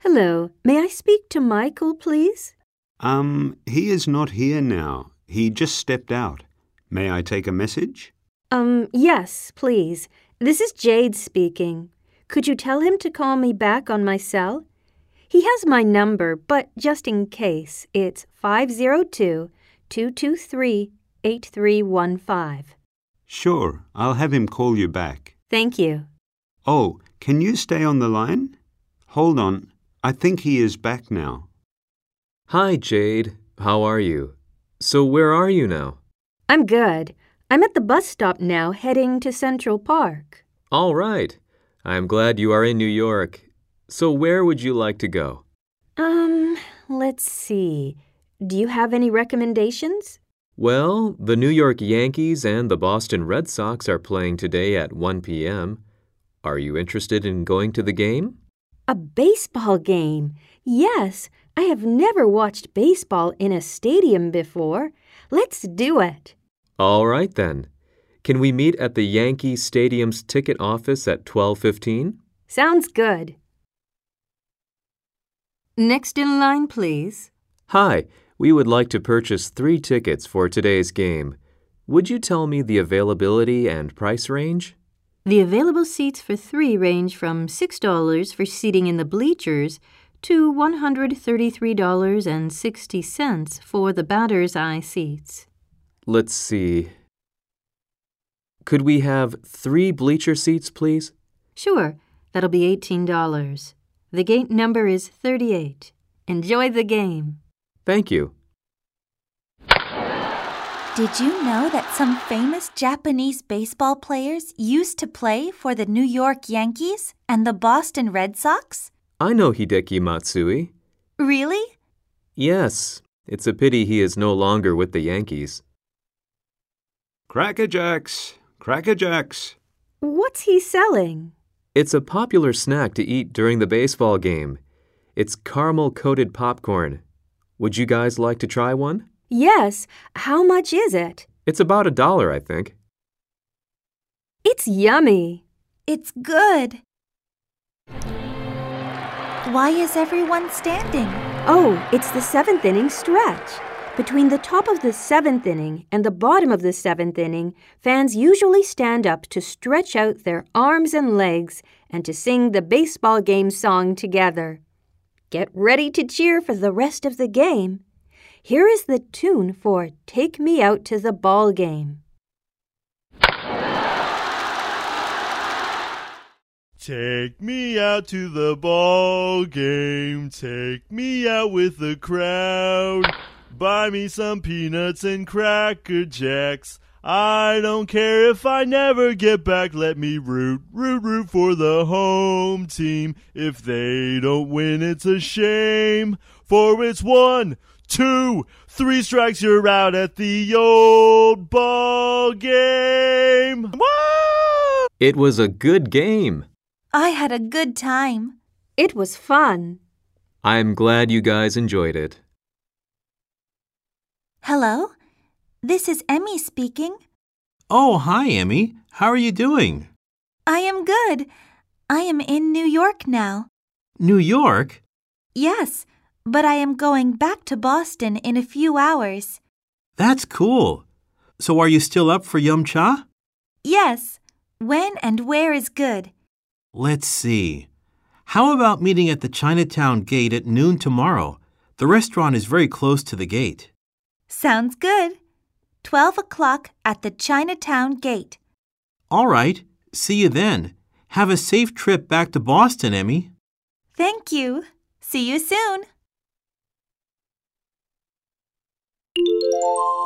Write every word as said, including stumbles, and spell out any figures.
Hello. May I speak to Michael, please? Um, he is not here now. He just stepped out. May I take a message? Um, yes, please. This is Jade speaking. Could you tell him to call me back on my cell? He has my number, but just in case, it's five zero two, two two three, eight three one five. Sure, I'll have him call you back. Thank you. Oh, can you stay on the line? Hold on. I think he is back now. Hi, Jade. How are you? So where are you now? I'm good. I'm at the bus stop now, heading to Central Park. All right. I'm glad you are in New York. So where would you like to go? Um, let's see. Do you have any recommendations? Well, the New York Yankees and the Boston Red Sox are playing today at one p.m. Are you interested in going to the game? A baseball game? Yes, I have never watched baseball in a stadium before. Let's do it. All right, then. Can we meet at the Yankee Stadium's ticket office at twelve fifteen? Sounds good. Next in line, please. Hi, we would like to purchase three tickets for today's game. Would you tell me the availability and price range? The available seats for three range from six dollars for seating in the bleachers to one hundred thirty-three dollars and sixty cents for the batter's eye seats. Let's see. Could we have three bleacher seats, please? Sure, that'll be eighteen dollars. The gate number is thirty-eight. Enjoy the game. Thank you. Did you know that some famous Japanese baseball players used to play for the New York Yankees and the Boston Red Sox? I know Hideki Matsui. Really? Yes, it's a pity he is no longer with the Yankees. Cracker Jacks! Cracker Jacks! What's he selling? It's a popular snack to eat during the baseball game. It's caramel-coated popcorn. Would you guys like to try one? Yes. How much is it? It's about a dollar, I think. It's yummy. It's good. Why is everyone standing? Oh, it's the seventh inning stretch. Between the top of the seventh inning and the bottom of the seventh inning, fans usually stand up to stretch out their arms and legs and to sing the baseball game song together. Get ready to cheer for the rest of the game. Here is the tune for Take Me Out to the Ball Game. Take me out to the ball game. Take me out with the crowd. Buy me some peanuts and Cracker Jacks. I don't care if I never get back. Let me root, root, root for the home team. If they don't win, it's a shame. For it's one, two, three strikes, you're out at the old ball game. Woo! It was a good game. I had a good time. It was fun. I'm glad you guys enjoyed it. Hello? This is Emmy speaking. Oh, hi, Emmy. How are you doing? I am good. I am in New York now. New York? Yes, but I am going back to Boston in a few hours. That's cool. So are you still up for Yum Cha? Yes. When and where is good? Let's see. How about meeting at the Chinatown gate at noon tomorrow? The restaurant is very close to the gate. Sounds good. Twelve o'clock at the Chinatown gate. All right. See you then. Have a safe trip back to Boston, Emmy. Thank you. See you soon.